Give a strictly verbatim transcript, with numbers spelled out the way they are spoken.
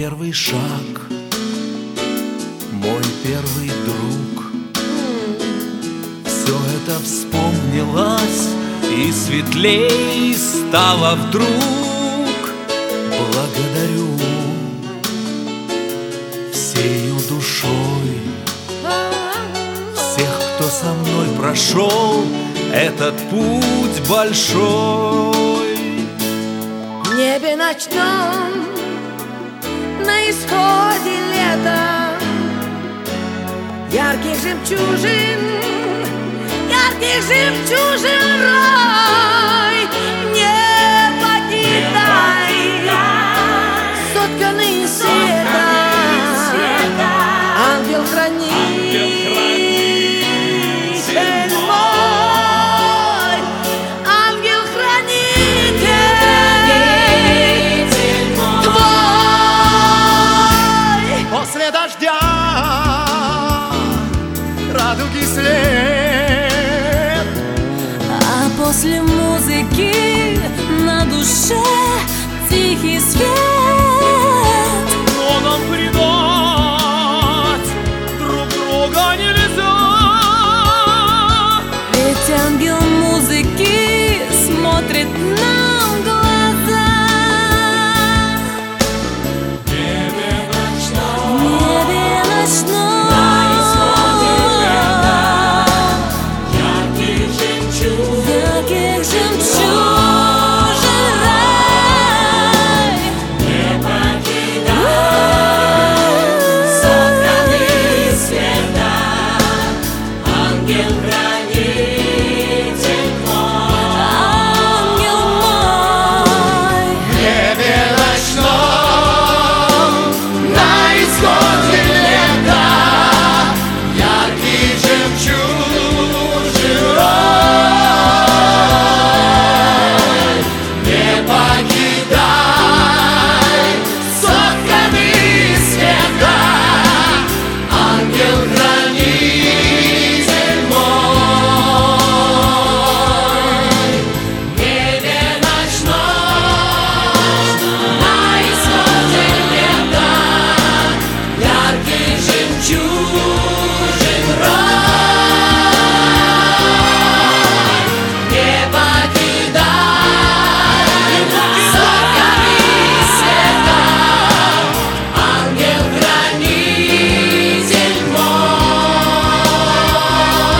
первый шаг, мой первый друг. Все это вспомнилось и светлей стало вдруг. Благодарю всею душой всех, кто со мной прошел этот путь большой. В небе ночном, на исходе лета, ярких жемчужин, ярких жемчужин рой. Не покидай, сотканный из света, ангел-хранитель мой, ангел-хранитель твой. После дождя радуги след, а после музыки на душе тихий свет.